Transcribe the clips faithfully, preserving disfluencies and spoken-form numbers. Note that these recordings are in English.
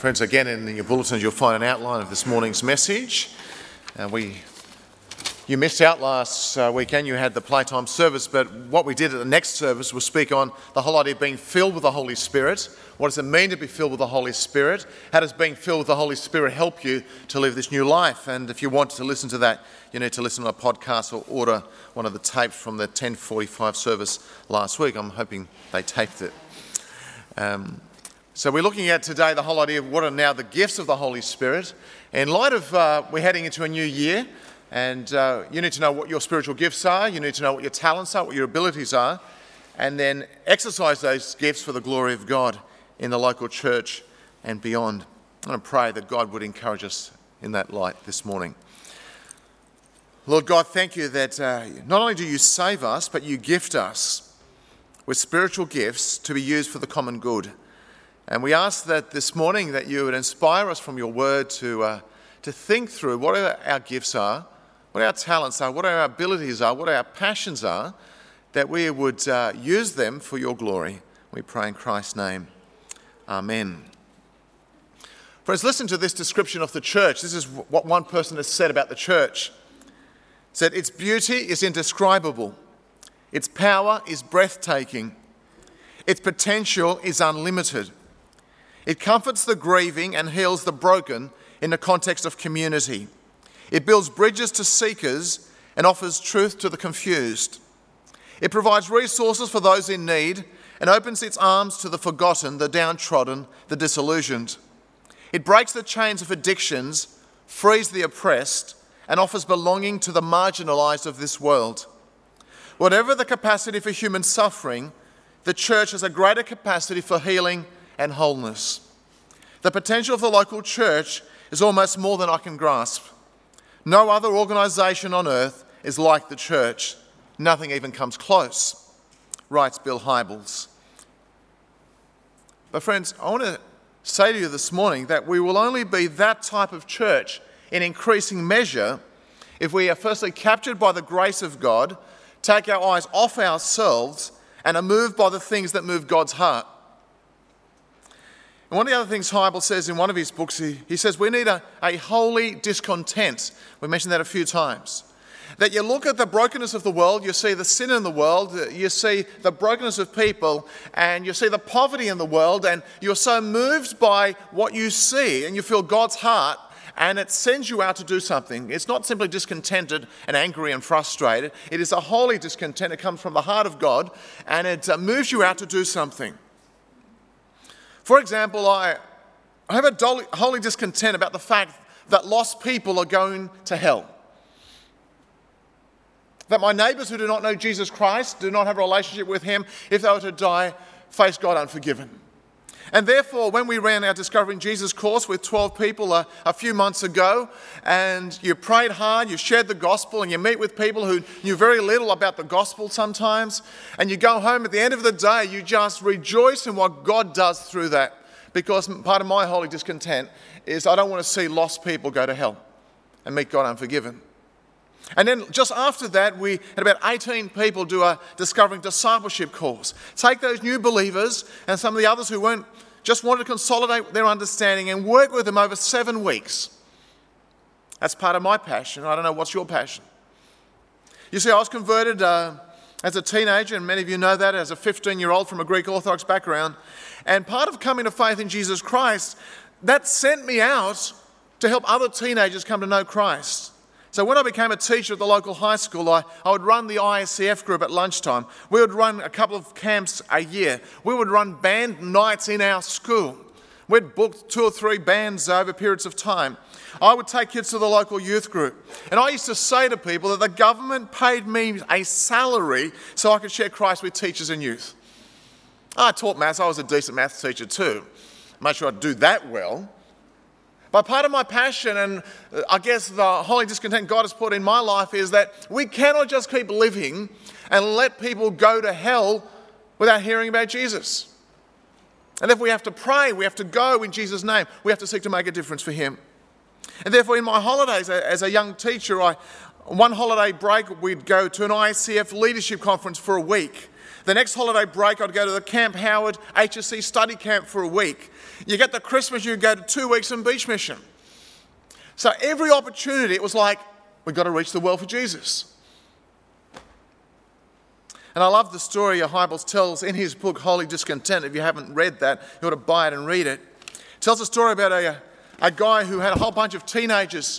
Friends, again in your bulletins you'll find an outline of this morning's message. Uh, we, you missed out last uh, weekend, you had the playtime service, but what we did at the next service was speak on the whole idea of being filled with the Holy Spirit. What does it mean to be filled with the Holy Spirit? How does being filled with the Holy Spirit help you to live this new life? And if you want to listen to that, you need to listen to a podcast or order one of the tapes from the ten forty-five service last week. I'm hoping they taped it. Um, So we're looking at today the whole idea of what are now the gifts of the Holy Spirit. In light of uh, we're heading into a new year, and uh, you need to know what your spiritual gifts are, you need to know what your talents are, what your abilities are, and then exercise those gifts for the glory of God in the local church and beyond. I want to pray that God would encourage us in that light this morning. Lord God, thank you that uh, not only do you save us, but you gift us with spiritual gifts to be used for the common good. And we ask that this morning that you would inspire us from your word to uh, to think through what our gifts are, what our talents are, what our abilities are, what our passions are, that we would uh, use them for your glory. We pray in Christ's name. Amen. Friends, listen to this description of the church. This is what one person has said about the church. It said, its beauty is indescribable. Its power is breathtaking. Its potential is unlimited. It comforts the grieving and heals the broken in the context of community. It builds bridges to seekers and offers truth to the confused. It provides resources for those in need and opens its arms to the forgotten, the downtrodden, the disillusioned. It breaks the chains of addictions, frees the oppressed, and offers belonging to the marginalised of this world. Whatever the capacity for human suffering, the church has a greater capacity for healing and wholeness. The potential of the local church is almost more than I can grasp. No other organisation on earth is like the church. Nothing even comes close, writes Bill Hybels. But friends, I want to say to you this morning that we will only be that type of church in increasing measure if we are firstly captured by the grace of God, take our eyes off ourselves, and are moved by the things that move God's heart. And one of the other things Hybels says in one of his books, he, he says we need a, a holy discontent. We mentioned that a few times. That you look at the brokenness of the world, you see the sin in the world, you see the brokenness of people, and you see the poverty in the world, and you're so moved by what you see, and you feel God's heart, and it sends you out to do something. It's not simply discontented and angry and frustrated. It is a holy discontent. It comes from the heart of God, and it uh, moves you out to do something. For example, I, I have a dolly, holy discontent about the fact that lost people are going to hell. That my neighbours who do not know Jesus Christ, do not have a relationship with him, if they were to die, face God unforgiven. And therefore, when we ran our Discovering Jesus course with twelve people a, a few months ago, and you prayed hard, you shared the gospel, and you meet with people who knew very little about the gospel sometimes, and you go home at the end of the day, you just rejoice in what God does through that. Because part of my holy discontent is I don't want to see lost people go to hell and meet God unforgiven. And then just after that, we had about eighteen people do a Discovering Discipleship course. Take those new believers and some of the others who weren't, just wanted to consolidate their understanding and work with them over seven weeks. That's part of my passion. I don't know, what's your passion? You see, I was converted uh, as a teenager, and many of you know that, as a fifteen-year-old from a Greek Orthodox background. And part of coming to faith in Jesus Christ, that sent me out to help other teenagers come to know Christ. So when I became a teacher at the local high school, I, I would run the I S C F group at lunchtime. We would run a couple of camps a year. We would run band nights in our school. We'd book two or three bands over periods of time. I would take kids to the local youth group. And I used to say to people that the government paid me a salary so I could share Christ with teachers and youth. I taught maths. I was a decent maths teacher too. I'm not sure I'd do that well. But part of my passion, and I guess the holy discontent God has put in my life, is that we cannot just keep living and let people go to hell without hearing about Jesus. And if we have to pray, we have to go in Jesus' name. We have to seek to make a difference for him. And therefore, in my holidays as a young teacher, I, one holiday break, we'd go to an I C F leadership conference for a week. The next holiday break, I'd go to the Camp Howard H S C study camp for a week. You get the Christmas, you go to two weeks in beach mission. So every opportunity, it was like, we've got to reach the world for Jesus. And I love the story Hybels tells in his book, Holy Discontent. If you haven't read that, you ought to buy it and read it. It tells a story about a, a guy who had a whole bunch of teenagers.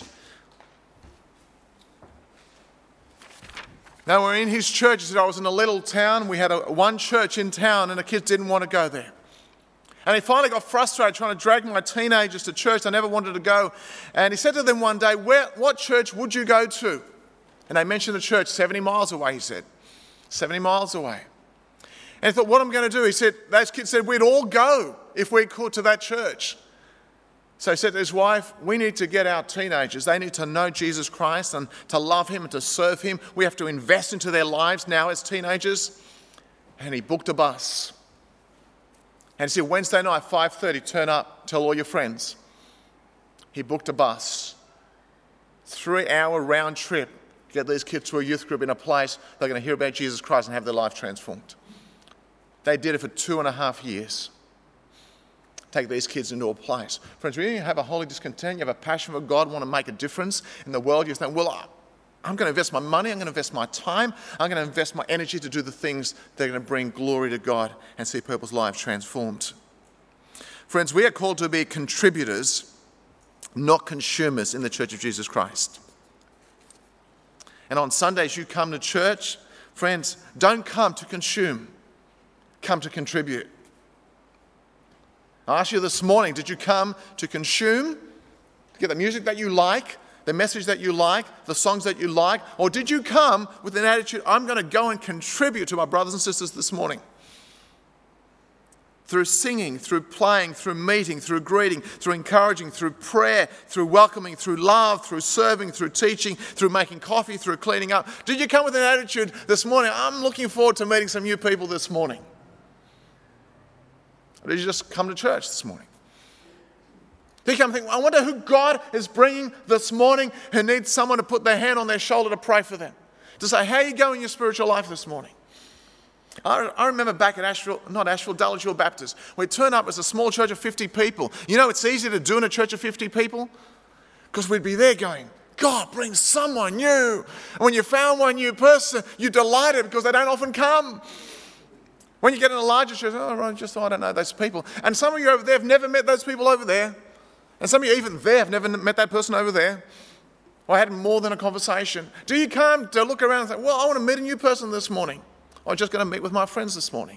Now, we're in his church. He said, I was in a little town. We had a, one church in town, and the kids didn't want to go there. And he finally got frustrated trying to drag my teenagers to church. They never wanted to go. And he said to them one day, Where, what church would you go to? And they mentioned the church seventy miles away, he said. seventy miles away. And he thought, what am I going to do? He said, those kids said, we'd all go if we could to that church. So he said to his wife, we need to get our teenagers. They need to know Jesus Christ and to love him and to serve him. We have to invest into their lives now as teenagers. And he booked a bus. And he said, Wednesday night, five thirty, turn up, tell all your friends. He booked a bus. Three-hour round trip. Get these kids to a youth group in a place they're going to hear about Jesus Christ and have their life transformed. They did it for two and a half years. Take these kids into a place. Friends, when you have a holy discontent, you have a passion for God, want to make a difference in the world, you think, well, I'm going to invest my money, I'm going to invest my time, I'm going to invest my energy to do the things that are going to bring glory to God and see people's lives transformed. Friends, we are called to be contributors, not consumers in the Church of Jesus Christ. And on Sundays you come to church, friends, don't come to consume, come to contribute. I asked you this morning, did you come to consume, to get the music that you like, the message that you like, the songs that you like, or did you come with an attitude, I'm going to go and contribute to my brothers and sisters this morning? Through singing, through playing, through meeting, through greeting, through encouraging, through prayer, through welcoming, through love, through serving, through teaching, through making coffee, through cleaning up. Did you come with an attitude this morning, I'm looking forward to meeting some new people this morning? Or did you just come to church this morning? Did you come think, I wonder who God is bringing this morning who needs someone to put their hand on their shoulder to pray for them? To say, how are you going in your spiritual life this morning? I, I remember back at Asheville, not Asheville, Dulwich Hill Baptist, we turned up as a small church of fifty people. You know it's easy to do in a church of fifty people? Because we'd be there going, God, bring someone new. And when you found one new person, you're delighted because they don't often come. When you get in a larger church, oh, right, just I don't know those people. And some of you over there have never met those people over there. And some of you even there have never met that person over there. Or had more than a conversation. Do you come to look around and say, well, I want to meet a new person this morning. Or I'm just going to meet with my friends this morning.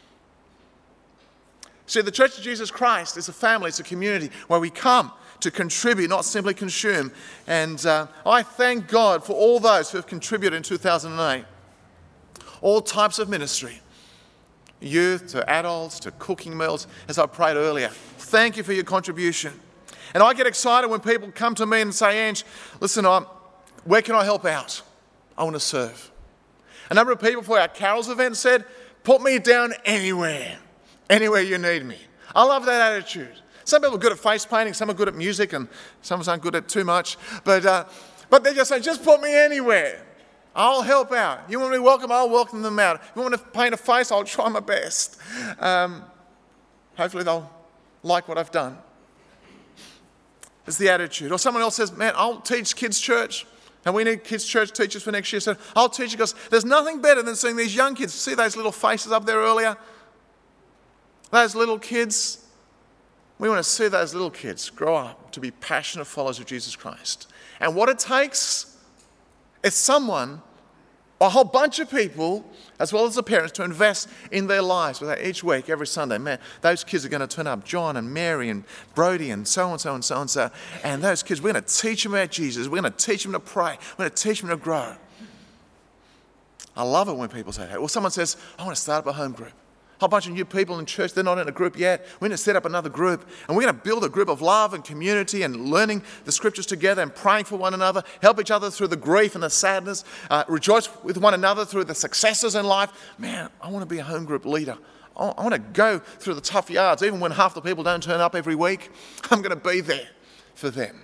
See, the Church of Jesus Christ is a family, it's a community where we come to contribute, not simply consume. And uh, I thank God for all those who have contributed in two thousand eight. All types of ministry. Youth to adults to cooking meals, as I prayed earlier. Thank you for your contribution. And I get excited when people come to me and say, Ange, listen, I'm, where can I help out? I want to serve. A number of people for our Carols event said, put me down anywhere, anywhere you need me. I love that attitude. Some people are good at face painting, some are good at music, and some of us aren't good at too much. But, uh, but they just say, just put me anywhere. I'll help out. You want me to welcome, I'll welcome them out. You want me to paint a face, I'll try my best. Um, hopefully they'll like what I've done. It's the attitude. Or someone else says, man, I'll teach kids' church. And we need kids' church teachers for next year. So I'll teach you because there's nothing better than seeing these young kids. See those little faces up there earlier? Those little kids. We want to see those little kids grow up to be passionate followers of Jesus Christ. And what it takes is someone, a whole bunch of people, as well as the parents, to invest in their lives with that each week, every Sunday. Man, those kids are going to turn up, John and Mary and Brody and so-and-so and so-and-so. And those kids, we're going to teach them about Jesus. We're going to teach them to pray. We're going to teach them to grow. I love it when people say that. Or someone says, I want to start up a home group. A whole bunch of new people in church, they're not in a group yet. We're going to set up another group. And we're going to build a group of love and community and learning the scriptures together and praying for one another, help each other through the grief and the sadness, uh, rejoice with one another through the successes in life. Man, I want to be a home group leader. I, I want to go through the tough yards, even when half the people don't turn up every week. I'm going to be there for them.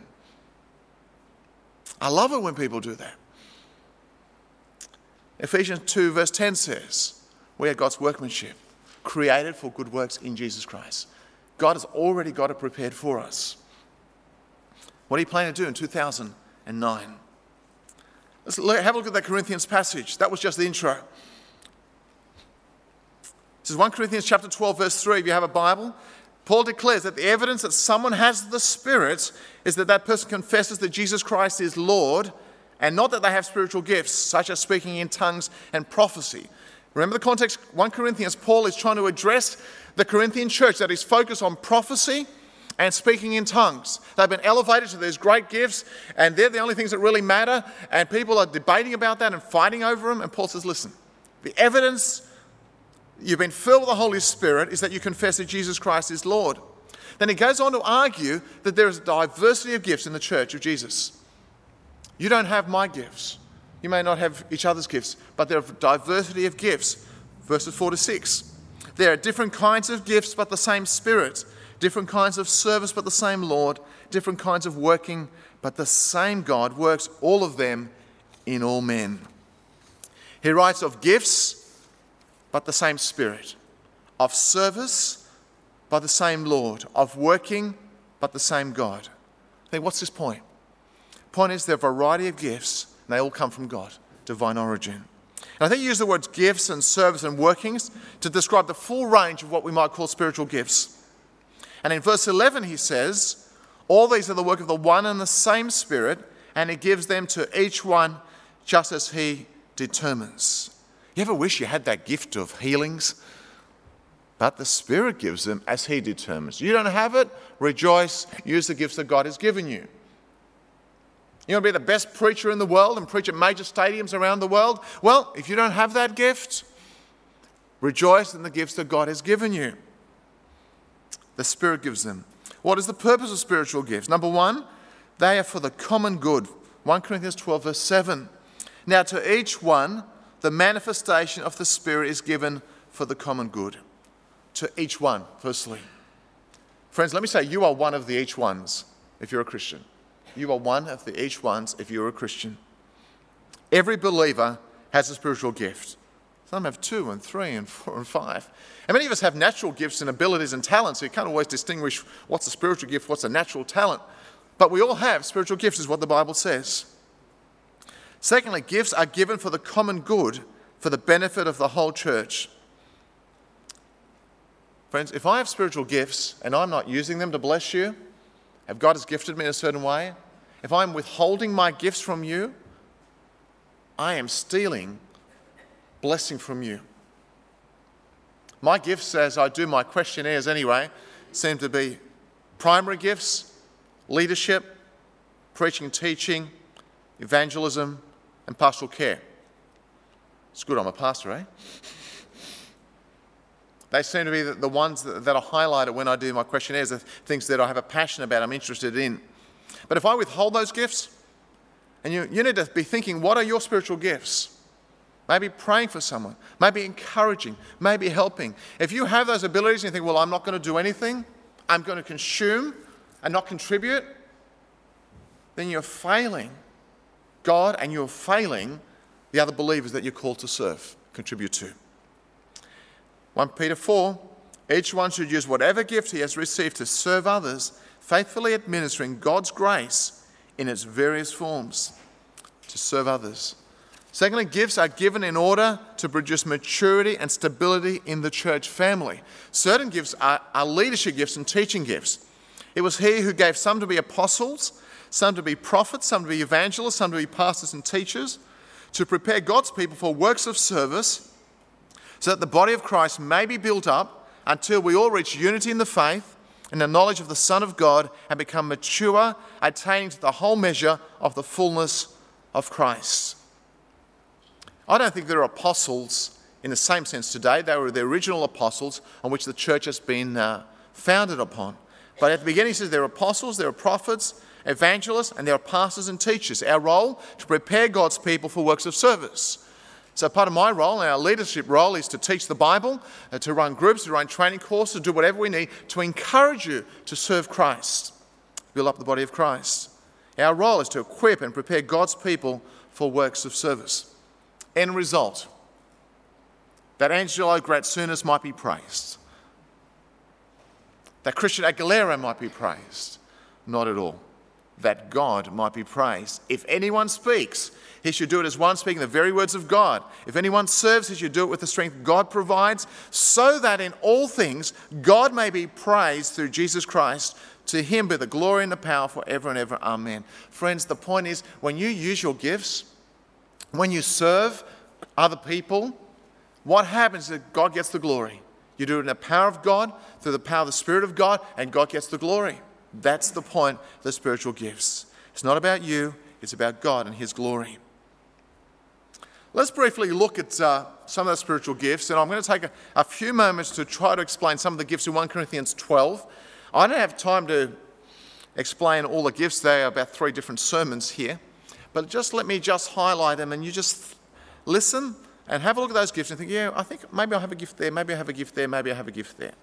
I love it when people do that. Ephesians two verse ten says, We are God's workmanship, created for good works in Jesus Christ. God has already got it prepared for us. What are you planning to do in two thousand nine? Let's have a look at that Corinthians passage. That was just the intro. This is First Corinthians chapter twelve, verse three. If you have a Bible, Paul declares that the evidence that someone has the Spirit is that that person confesses that Jesus Christ is Lord, and not that they have spiritual gifts, such as speaking in tongues and prophecy. Remember the context, First Corinthians, Paul is trying to address the Corinthian church that is focused on prophecy and speaking in tongues. They've been elevated to these great gifts, and they're the only things that really matter, and people are debating about that and fighting over them. And Paul says, listen, the evidence you've been filled with the Holy Spirit is that you confess that Jesus Christ is Lord. Then he goes on to argue that there is a diversity of gifts in the church of Jesus. You don't have my gifts. You may not have each other's gifts, but there are a diversity of gifts. Verses four to six. There are different kinds of gifts, but the same Spirit. Different kinds of service, but the same Lord. Different kinds of working, but the same God works all of them in all men. He writes of gifts, but the same Spirit. Of service, but the same Lord. Of working, but the same God. Hey, what's his point? Point is there are a variety of gifts, and they all come from God, divine origin. And I think you use the words gifts and service and workings to describe the full range of what we might call spiritual gifts. And in verse eleven he says, all these are the work of the one and the same Spirit, and he gives them to each one just as he determines. You ever wish you had that gift of healings? But the Spirit gives them as he determines. You don't have it? Rejoice. Use the gifts that God has given you. You want to be the best preacher in the world and preach at major stadiums around the world? Well, if you don't have that gift, rejoice in the gifts that God has given you. The Spirit gives them. What is the purpose of spiritual gifts? Number one, they are for the common good. First Corinthians twelve, verse seven. Now to each one, the manifestation of the Spirit is given for the common good. To each one, firstly. Friends, let me say, you are one of the each ones if you're a Christian. You are one of the each ones if you're a Christian. Every believer has a spiritual gift. Some have two and three and four and five. And many of us have natural gifts and abilities and talents, so you can't always distinguish what's a spiritual gift, what's a natural talent. But we all have spiritual gifts, is what the Bible says. Secondly, gifts are given for the common good, for the benefit of the whole church. Friends, if I have spiritual gifts and I'm not using them to bless you, if God has gifted me in a certain way, if I'm withholding my gifts from you, I am stealing blessing from you. My gifts, as I do my questionnaires anyway, seem to be primary gifts, leadership, preaching and teaching, evangelism, and pastoral care. It's good I'm a pastor, eh? They seem to be the, the ones that, that are highlighted when I do my questionnaires, the things that I have a passion about, I'm interested in. But if I withhold those gifts, and you, you need to be thinking, what are your spiritual gifts? Maybe praying for someone, maybe encouraging, maybe helping. If you have those abilities and you think, well, I'm not going to do anything, I'm going to consume and not contribute, then you're failing God and you're failing the other believers that you're called to serve, contribute to. First Peter four, each one should use whatever gift he has received to serve others, faithfully administering God's grace in its various forms to serve others. Secondly, gifts are given in order to produce maturity and stability in the church family. Certain gifts are, are leadership gifts and teaching gifts. It was he who gave some to be apostles, some to be prophets, some to be evangelists, some to be pastors and teachers, to prepare God's people for works of service, so that the body of Christ may be built up until we all reach unity in the faith and the knowledge of the Son of God and become mature, attaining to the whole measure of the fullness of Christ. I don't think there are apostles in the same sense today. They were the original apostles on which the church has been uh, founded upon. But at the beginning he says there are apostles, there are prophets, evangelists, and there are pastors and teachers. Our role to prepare God's people for works of service. So part of my role, our leadership role, is to teach the Bible, uh, to run groups, to run training courses, to do whatever we need to encourage you to serve Christ, build up the body of Christ. Our role is to equip and prepare God's people for works of service. End result, that Angelo Gratsounis might be praised, that Christian Aguilera might be praised. Not at all. That God might be praised. If anyone speaks, he should do it as one speaking the very words of God. If anyone serves, he should do it with the strength God provides, so that in all things God may be praised through Jesus Christ. To him be the glory and the power forever and ever. Amen. Friends, the point is, when you use your gifts, when you serve other people, what happens is that God gets the glory. You do it in the power of God, through the power of the Spirit of God, and God gets the glory. That's the point of the spiritual gifts. It's not about you, it's about God and his glory. Let's briefly look at uh, some of the spiritual gifts, and I'm going to take a, a few moments to try to explain some of the gifts in First Corinthians twelve. I don't have time to explain all the gifts. There are about three different sermons here, but just let me just highlight them, and you just listen and have a look at those gifts and think, yeah, I think maybe I have a gift there, maybe I have a gift there, maybe I have a gift there.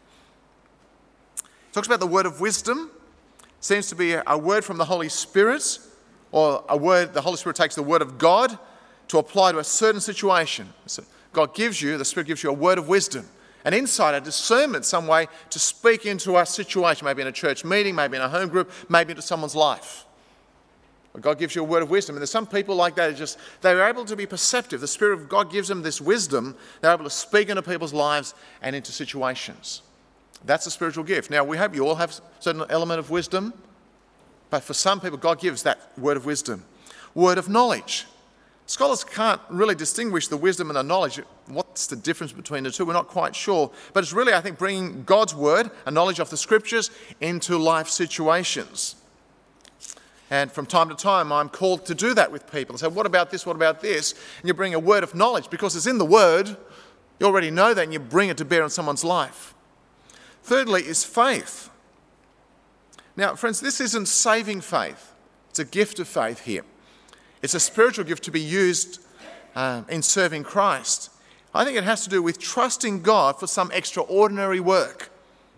It talks about the word of wisdom. Seems to be a word from the Holy Spirit, or a word, the Holy Spirit takes the word of God to apply to a certain situation. So God gives you, the Spirit gives you a word of wisdom, an insight, a discernment, some way to speak into a situation, maybe in a church meeting, maybe in a home group, maybe into someone's life. God gives you a word of wisdom. And there's some people like that, just they're able to be perceptive. The Spirit of God gives them this wisdom. They're able to speak into people's lives and into situations. That's a spiritual gift. Now, we hope you all have a certain element of wisdom, but for some people, God gives that word of wisdom. Word of knowledge. Scholars can't really distinguish the wisdom and the knowledge. What's the difference between the two? We're not quite sure. But it's really, I think, bringing God's word, a knowledge of the scriptures, into life situations. And from time to time, I'm called to do that with people. And say, what about this? What about this? And you bring a word of knowledge because it's in the word. You already know that and you bring it to bear on someone's life. Thirdly is faith. Now, friends, this isn't saving faith. It's a gift of faith here. It's a spiritual gift to be used uh, in serving Christ. I think it has to do with trusting God for some extraordinary work.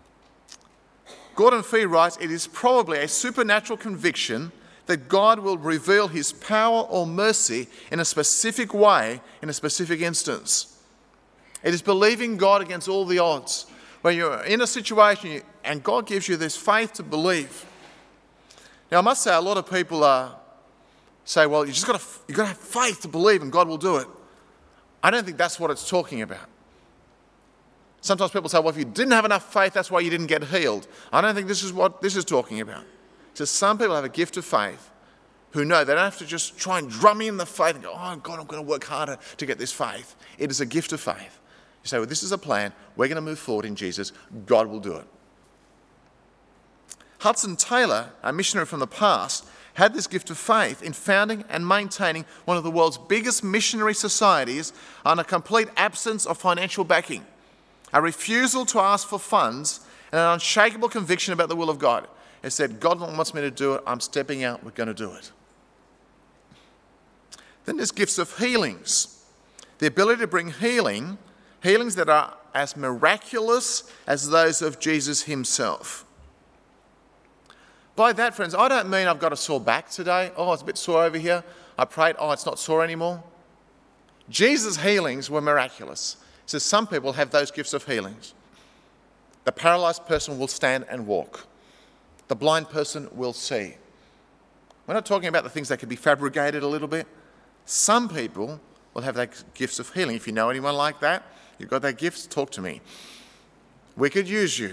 Gordon Fee writes, it is probably a supernatural conviction that God will reveal his power or mercy in a specific way, in a specific instance. It is believing God against all the odds. When you're in a situation and God gives you this faith to believe. Now, I must say, a lot of people uh, say, well, you just got to you've got to have faith to believe and God will do it. I don't think that's what it's talking about. Sometimes people say, well, if you didn't have enough faith, that's why you didn't get healed. I don't think this is what this is talking about. So some people have a gift of faith who know they don't have to just try and drum in the faith and go, oh, God, I'm going to work harder to get this faith. It is a gift of faith. You say, well, this is a plan. We're going to move forward in Jesus. God will do it. Hudson Taylor, a missionary from the past, had this gift of faith in founding and maintaining one of the world's biggest missionary societies on a complete absence of financial backing, a refusal to ask for funds, and an unshakable conviction about the will of God. He said, God wants me to do it. I'm stepping out. We're going to do it. Then there's gifts of healings. The ability to bring healing, healings that are as miraculous as those of Jesus himself. By that, friends, I don't mean I've got a sore back today. Oh, it's a bit sore over here. I prayed. Oh, it's not sore anymore. Jesus' healings were miraculous. So some people have those gifts of healings. The paralysed person will stand and walk. The blind person will see. We're not talking about the things that could be fabricated a little bit. Some people will have those gifts of healing. If you know anyone like that, you've got that gift, talk to me. We could use you.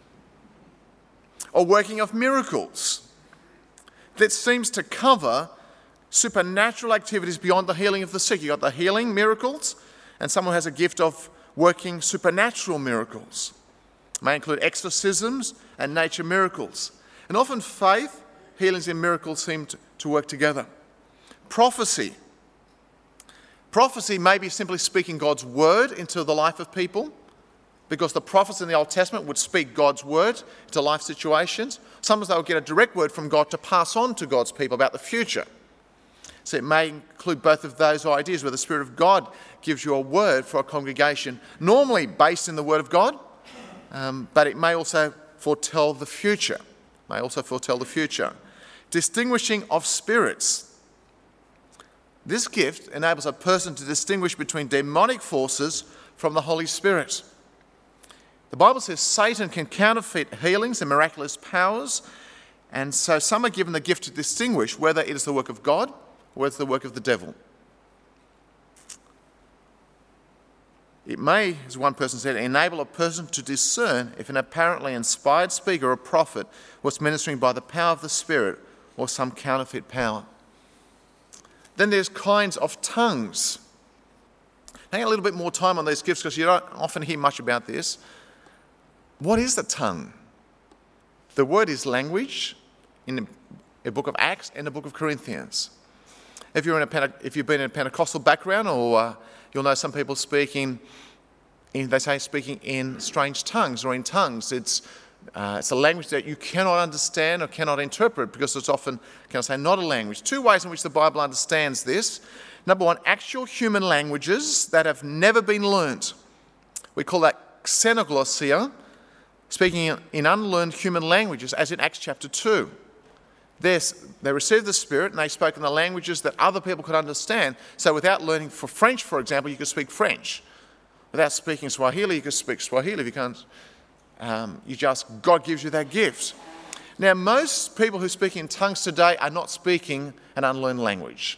Or working of miracles that seems to cover supernatural activities beyond the healing of the sick. You've got the healing miracles, and someone has a gift of working supernatural miracles. It may include exorcisms and nature miracles. And often faith, healings and miracles seem to, to work together. Prophecy. Prophecy may be simply speaking God's word into the life of people, because the prophets in the Old Testament would speak God's word into life situations. Sometimes they would get a direct word from God to pass on to God's people about the future. So it may include both of those ideas where the Spirit of God gives you a word for a congregation, normally based in the Word of God, um, but it may also foretell the future. May also foretell the future. Distinguishing of spirits. This gift enables a person to distinguish between demonic forces, from the Holy Spirit. The Bible says Satan can counterfeit healings and miraculous powers, and so some are given the gift to distinguish whether it is the work of God or whether it's the work of the devil. It may, as one person said, enable a person to discern if an apparently inspired speaker or prophet was ministering by the power of the Spirit or some counterfeit power. Then there's kinds of tongues. Hang a little bit more time on these gifts because you don't often hear much about this. What is the tongue? The word is language in the book of Acts and the book of Corinthians. If you're in a Pente- if you've been in a Pentecostal background, or uh, you'll know some people speaking, in, they say speaking in strange tongues or in tongues. It's uh, it's a language that you cannot understand or cannot interpret because it's often, can I say, not a language. Two ways in which the Bible understands this. Number one, actual human languages that have never been learnt. We call that xenoglossia, speaking in unlearned human languages, as in Acts chapter two. There's, they received the Spirit and they spoke in the languages that other people could understand. So without learning for French, for example, you could speak French. Without speaking Swahili, you could speak Swahili. If you can't, um, you just, God gives you that gift. Now, most people who speak in tongues today are not speaking an unlearned language.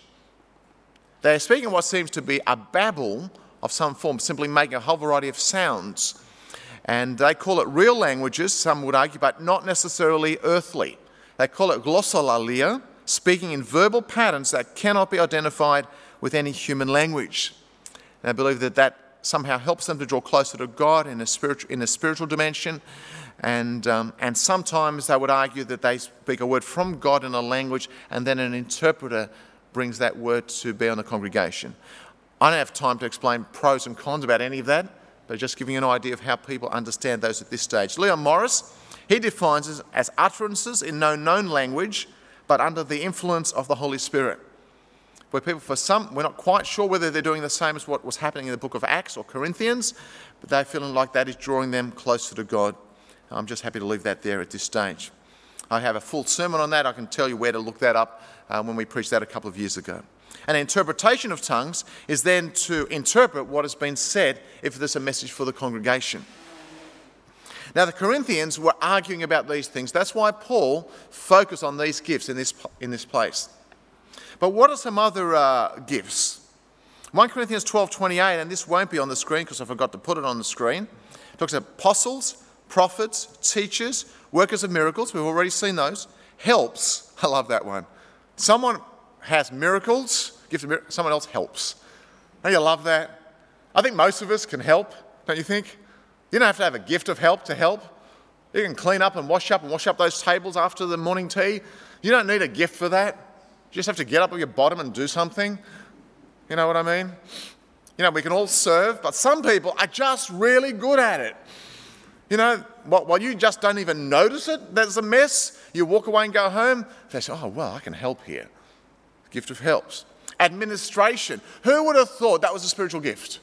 They're speaking what seems to be a babble of some form, simply making a whole variety of sounds. And they call it real languages, some would argue, but not necessarily earthly. They call it glossolalia, speaking in verbal patterns that cannot be identified with any human language. And I believe that that somehow helps them to draw closer to God in a spiritual, in a spiritual dimension. And, um, and sometimes they would argue that they speak a word from God in a language and then an interpreter brings that word to bear on the congregation. I don't have time to explain pros and cons about any of that, but just giving you an idea of how people understand those at this stage. Leon Morris, he defines it as utterances in no known language, but under the influence of the Holy Spirit. Where people, for some, we're not quite sure whether they're doing the same as what was happening in the book of Acts or Corinthians, but they're feeling like that is drawing them closer to God. I'm just happy to leave that there at this stage. I have a full sermon on that. I can tell you where to look that up uh, when we preached that a couple of years ago. An interpretation of tongues is then to interpret what has been said if there's a message for the congregation. Now, the Corinthians were arguing about these things. That's why Paul focused on these gifts in this, in this place. But what are some other uh, gifts? First Corinthians twelve twenty-eight, and this won't be on the screen because I forgot to put it on the screen. It talks about apostles, prophets, teachers, workers of miracles. We've already seen those. Helps. I love that one. Someone has miracles, gives a miracle, someone else helps. Don't you love that? I think most of us can help, don't you think? You don't have to have a gift of help to help. You can clean up and wash up and wash up those tables after the morning tea. You don't need a gift for that. You just have to get up on your bottom and do something. You know what I mean? You know, we can all serve, but some people are just really good at it. You know, while you just don't even notice it, there's a mess, you walk away and go home, they say, oh, well, I can help here. Gift of helps. Administration. Who would have thought that was a spiritual gift?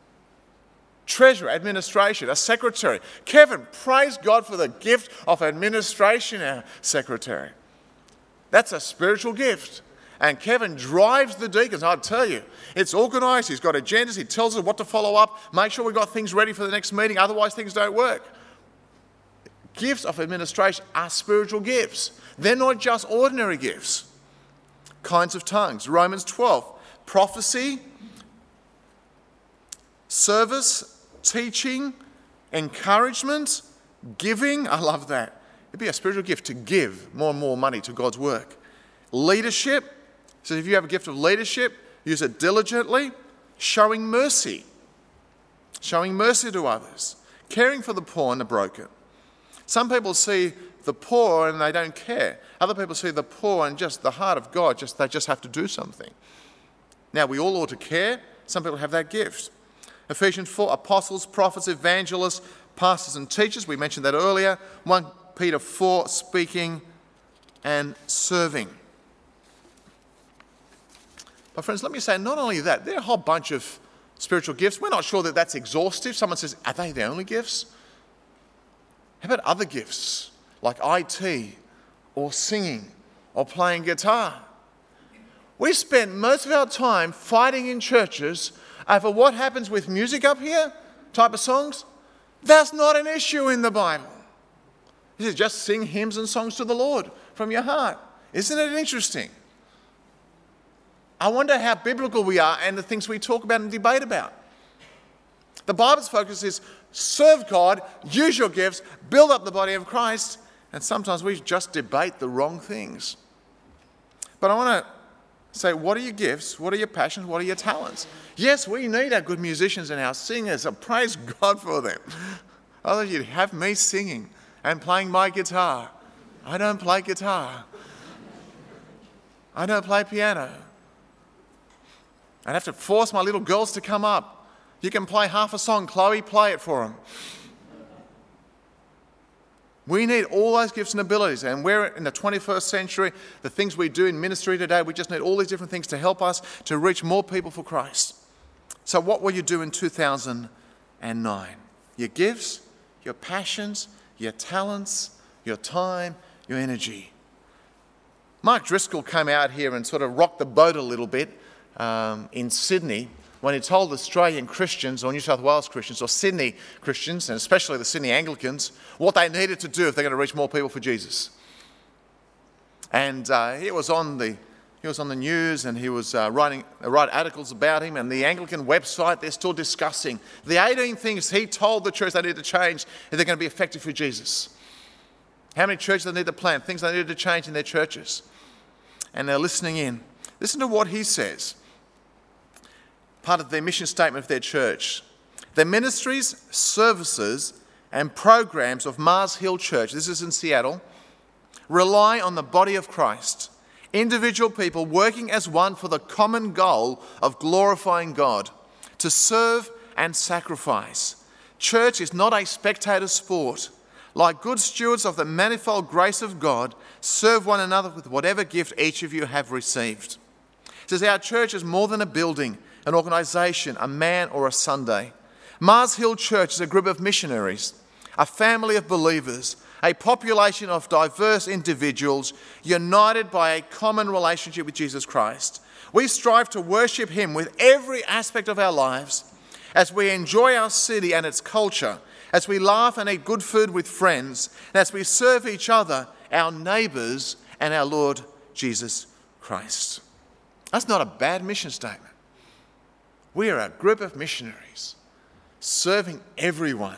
Treasurer, administration, a secretary. Kevin, praise God for the gift of administration, our secretary. That's a spiritual gift. And Kevin drives the deacons. I'll tell you, it's organised. He's got agendas. He tells us what to follow up. Make sure we've got things ready for the next meeting. Otherwise, things don't work. Gifts of administration are spiritual gifts. They're not just ordinary gifts. Kinds of tongues. Romans twelve. Prophecy, service, teaching, encouragement, giving. I love that. It'd be a spiritual gift to give more and more money to God's work. Leadership. So if you have a gift of leadership, use it diligently. Showing mercy. Showing mercy to others. Caring for the poor and the broken. Some people see the poor and they don't care. Other people see the poor and just the heart of God, just they just have to do something. Now, we all ought to care. Some people have that gift. Ephesians four, apostles, prophets, evangelists, pastors and teachers. We mentioned that earlier. First Peter four, speaking and serving. But friends, let me say, not only that, there are a whole bunch of spiritual gifts. We're not sure that that's exhaustive. Someone says, are they the only gifts? How about other gifts like I T or singing or playing guitar? We spend most of our time fighting in churches over what happens with music up here type of songs, that's not an issue in the Bible. He says, just sing hymns and songs to the Lord from your heart. Isn't it interesting? I wonder how biblical we are and the things we talk about and debate about. The Bible's focus is serve God, use your gifts, build up the body of Christ, and sometimes we just debate the wrong things. But I want to say, what are your gifts? What are your passions? What are your talents? Yes, we need our good musicians and our singers, and praise God for them. Otherwise you'd have me singing and playing my guitar. I don't play guitar. I don't play piano. I'd have to force my little girls to come up. You can play half a song, Chloe, play it for them. We need all those gifts and abilities, and we're in the twenty-first century. The things we do in ministry today, we just need all these different things to help us to reach more people for Christ. So what will you do in two thousand nine? Your gifts, your passions, your talents, your time, your energy. Mark Driscoll came out here and sort of rocked the boat a little bit um, in Sydney when he told Australian Christians or New South Wales Christians or Sydney Christians, and especially the Sydney Anglicans, what they needed to do if they're going to reach more people for Jesus. And uh, he was on the he was on the news, and he was uh, writing uh, write articles about him. And the Anglican website, they're still discussing the eighteen things he told the church they need to change if they're going to be effective for Jesus. How many churches they need to plant, things they need to change in their churches. And they're listening in. Listen to what he says. Part of their mission statement of their church. The ministries, services and programs of Mars Hill Church, this is in Seattle, rely on the body of Christ, individual people working as one for the common goal of glorifying God, to serve and sacrifice. Church is not a spectator sport. Like good stewards of the manifold grace of God, serve one another with whatever gift each of you have received. It says our church is more than a building, an organisation, a man or a Sunday. Mars Hill Church is a group of missionaries, a family of believers, a population of diverse individuals united by a common relationship with Jesus Christ. We strive to worship him with every aspect of our lives as we enjoy our city and its culture, as we laugh and eat good food with friends, and as we serve each other, our neighbours, and our Lord Jesus Christ. That's not a bad mission statement. We are a group of missionaries serving everyone.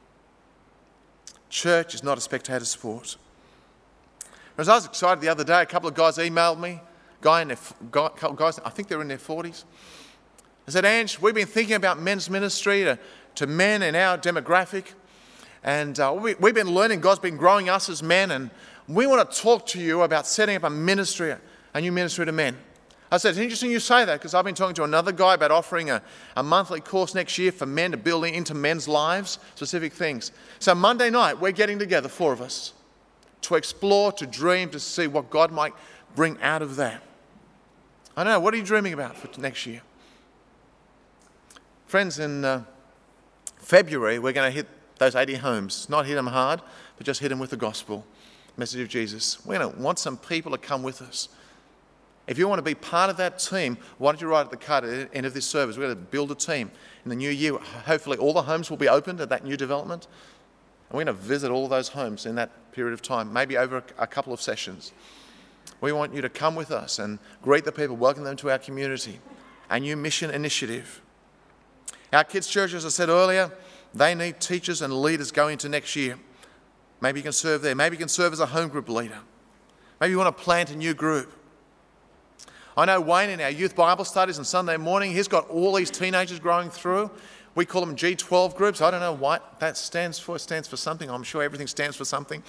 Church is not a spectator sport. As I was excited the other day, a couple of guys emailed me, guy in their, guy, couple guys, I think they're in their forties. They said, Ange, we've been thinking about men's ministry to, to men in our demographic, and uh, we, we've been learning, God's been growing us as men, and we want to talk to you about setting up a ministry, a new ministry to men. I said, it's interesting you say that, because I've been talking to another guy about offering a, a monthly course next year for men to build into men's lives, specific things. So Monday night, we're getting together, four of us, to explore, to dream, to see what God might bring out of that. I don't know, what are you dreaming about for next year? Friends, in uh, February, we're going to hit those eighty homes. Not hit them hard, but just hit them with the gospel, message of Jesus. We're going to want some people to come with us. If you want to be part of that team, why don't you write at the card at the end of this service? We're going to build a team. In the new year, hopefully all the homes will be opened at that new development. And we're going to visit all those homes in that period of time, maybe over a couple of sessions. We want you to come with us and greet the people, welcome them to our community, a new mission initiative. Our kids' church, as I said earlier, they need teachers and leaders going into next year. Maybe you can serve there. Maybe you can serve as a home group leader. Maybe you want to plant a new group. I know Wayne in our youth Bible studies on Sunday morning, he's got all these teenagers growing through. We call them G twelve groups. I don't know what that stands for. It stands for something. I'm sure everything stands for something.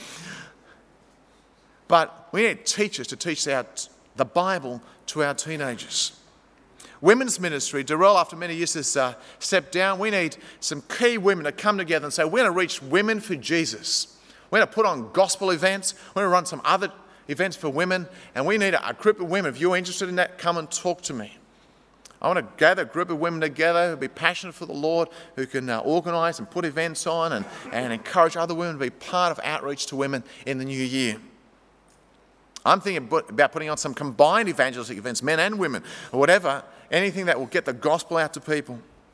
But we need teachers to teach our, the Bible to our teenagers. Women's ministry, Darrell, after many years, has uh, stepped down. We need some key women to come together and say, we're going to reach women for Jesus. We're going to put on gospel events. We're going to run some other events for women, and we need a, a group of women. If you're interested in that, come and talk to me. I want to gather a group of women together who be passionate for the Lord, who can uh, organise and put events on and, and encourage other women to be part of outreach to women in the new year. I'm thinking about putting on some combined evangelistic events, men and women, or whatever, anything that will get the gospel out to people.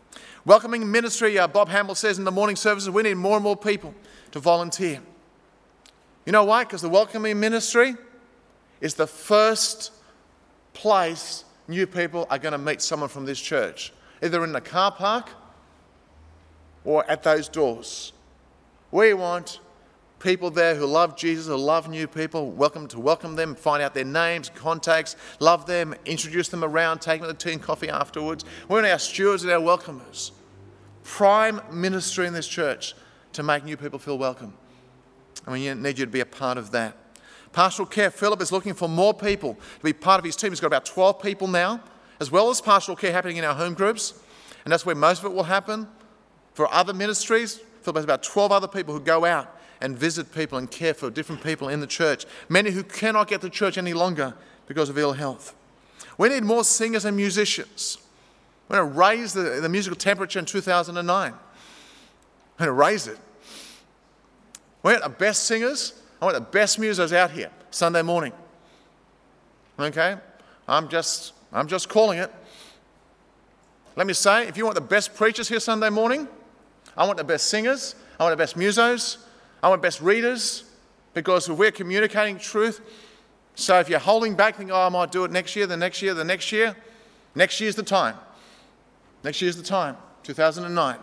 Welcoming ministry, uh, Bob Hamill says in the morning services, we need more and more people to volunteer. You know why? Because the welcoming ministry is the first place new people are going to meet someone from this church, either in the car park or at those doors. We want people there who love Jesus, who love new people, welcome to welcome them, find out their names, contacts, love them, introduce them around, take them to tea and coffee afterwards. We want our stewards and our welcomers. Prime ministry in this church to make new people feel welcome. And we need you to be a part of that. Pastoral Care, Philip is looking for more people to be part of his team. He's got about twelve people now, as well as pastoral care happening in our home groups. And that's where most of it will happen. For other ministries, Philip has about twelve other people who go out and visit people and care for different people in the church. Many who cannot get to church any longer because of ill health. We need more singers and musicians. We're going to raise the, the musical temperature in two thousand nine. We're going to raise it. We want the best singers. I want the best musos out here Sunday morning. Okay? I'm just, I'm just calling it. Let me say, if you want the best preachers here Sunday morning, I want the best singers. I want the best musos. I want the best readers. Because if we're communicating truth, so if you're holding back, thinking, oh, I might do it next year, the next year, the next year, next year's the time. Next year's the time, two thousand nine.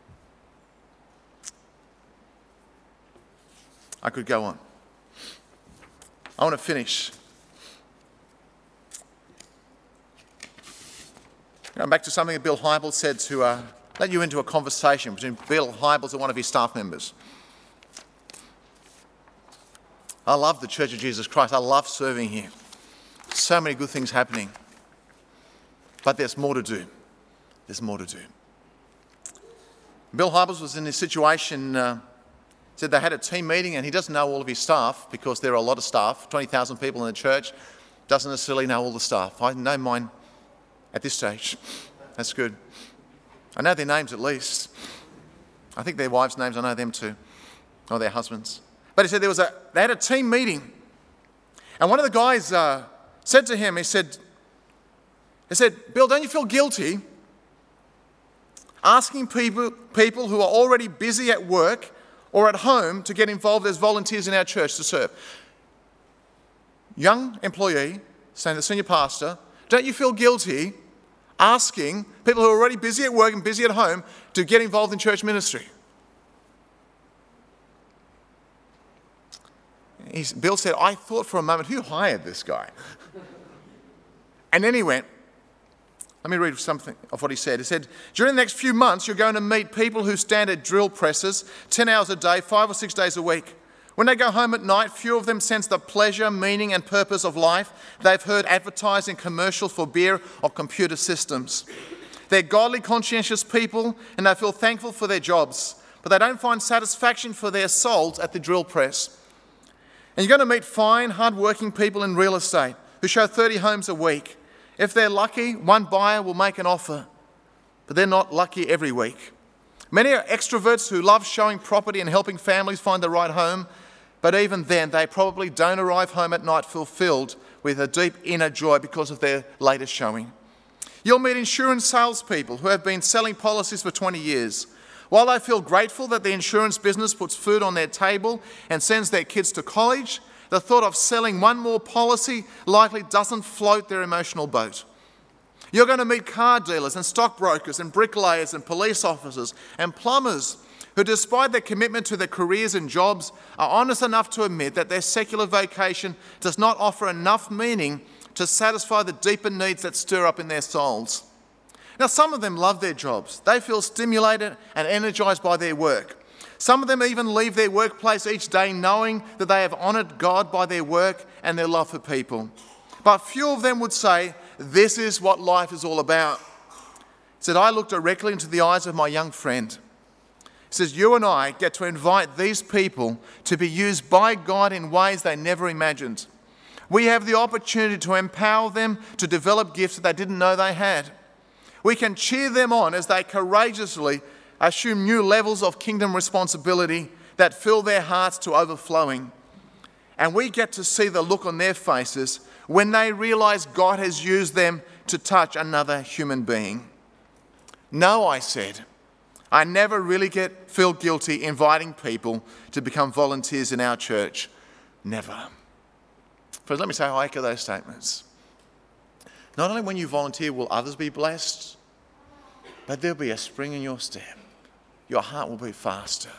I could go on. I want to finish. Going back to something that Bill Hybels said to uh, let you into a conversation between Bill Hybels and one of his staff members. I love the Church of Jesus Christ. I love serving here. So many good things happening. But there's more to do. There's more to do. Bill Hybels was in this situation, uh, said they had a team meeting and he doesn't know all of his staff because there are a lot of staff, twenty thousand people in the church, doesn't necessarily know all the staff. I know mine at this stage. That's good. I know their names at least. I think their wives' names, I know them too, or their husbands. But he said there was a, they had a team meeting and one of the guys uh, said to him, he said, he said, Bill, don't you feel guilty asking people, people who are already busy at work or at home to get involved as volunteers in our church to serve? Young employee, saying to the senior pastor, don't you feel guilty asking people who are already busy at work and busy at home to get involved in church ministry? He's, Bill said, I thought for a moment, who hired this guy? And then he went, let me read something of what he said. He said, during the next few months, you're going to meet people who stand at drill presses ten hours a day, five or six days a week. When they go home at night, few of them sense the pleasure, meaning and purpose of life they've heard advertised in commercials for beer or computer systems. They're godly, conscientious people and they feel thankful for their jobs, but they don't find satisfaction for their souls at the drill press. And you're going to meet fine, hard-working people in real estate who show thirty homes a week. If they're lucky, one buyer will make an offer, but they're not lucky every week. Many are extroverts who love showing property and helping families find the right home, but even then they probably don't arrive home at night fulfilled with a deep inner joy because of their latest showing. You'll meet insurance salespeople who have been selling policies for twenty years. While they feel grateful that the insurance business puts food on their table and sends their kids to college, the thought of selling one more policy likely doesn't float their emotional boat. You're going to meet car dealers and stockbrokers and bricklayers and police officers and plumbers who, despite their commitment to their careers and jobs, are honest enough to admit that their secular vocation does not offer enough meaning to satisfy the deeper needs that stir up in their souls. Now, some of them love their jobs. They feel stimulated and energised by their work. Some of them even leave their workplace each day knowing that they have honoured God by their work and their love for people. But few of them would say, this is what life is all about. He said, I looked directly into the eyes of my young friend. He says, you and I get to invite these people to be used by God in ways they never imagined. We have the opportunity to empower them to develop gifts that they didn't know they had. We can cheer them on as they courageously assume new levels of kingdom responsibility that fill their hearts to overflowing. And we get to see the look on their faces when they realise God has used them to touch another human being. No, I said. I never really get feel guilty inviting people to become volunteers in our church. Never. Friends, let me say I echo those statements. Not only when you volunteer will others be blessed, but there'll be a spring in your step. Your heart will beat faster.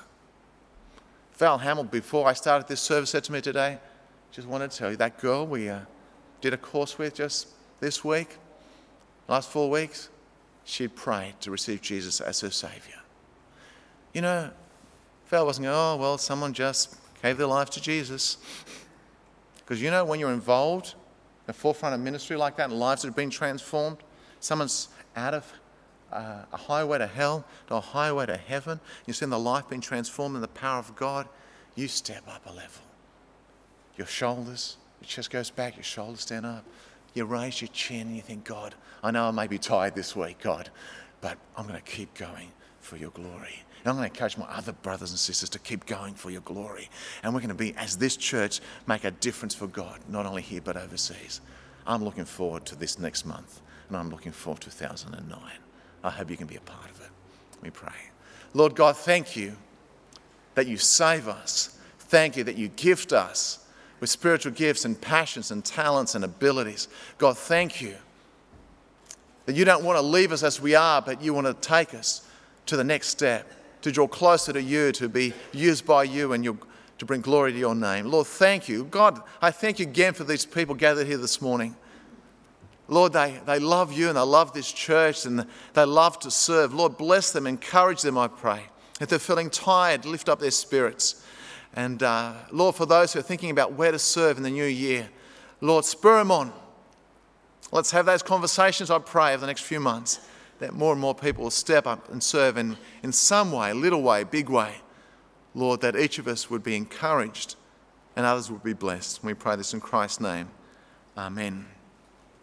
Val Hamill, before I started this service, said to me today, just wanted to tell you, that girl we uh, did a course with just this week, last four weeks, she'd prayed to receive Jesus as her Saviour. You know, Val wasn't going, oh, well, someone just gave their life to Jesus. Because you know, when you're involved in the forefront of ministry like that, and lives that have been transformed, someone's out of uh, a highway to hell to a highway to heaven, you've seen the life being transformed in the power of God, you step up a level. Your shoulders, your chest goes back, your shoulders stand up. You raise your chin and you think, God, I know I may be tired this week, God, but I'm going to keep going for your glory. And I'm going to encourage my other brothers and sisters to keep going for your glory. And we're going to be, as this church, make a difference for God, not only here but overseas. I'm looking forward to this next month, and I'm looking forward to two thousand nine. I hope you can be a part of it. Let me pray. Lord God, thank you that you save us. Thank you that you gift us with spiritual gifts and passions and talents and abilities. God, thank you that you don't want to leave us as we are, but you want to take us to the next step, to draw closer to you, to be used by you and your, to bring glory to your name. Lord, thank you. God, I thank you again for these people gathered here this morning. Lord, they, they love you and they love this church and they love to serve. Lord, bless them, encourage them, I pray. If they're feeling tired, lift up their spirits. And uh, Lord, for those who are thinking about where to serve in the new year, Lord, spur them on. Let's have those conversations, I pray, over the next few months, that more and more people will step up and serve in, in some way, little way, big way. Lord, that each of us would be encouraged and others would be blessed. We pray this in Christ's name. Amen.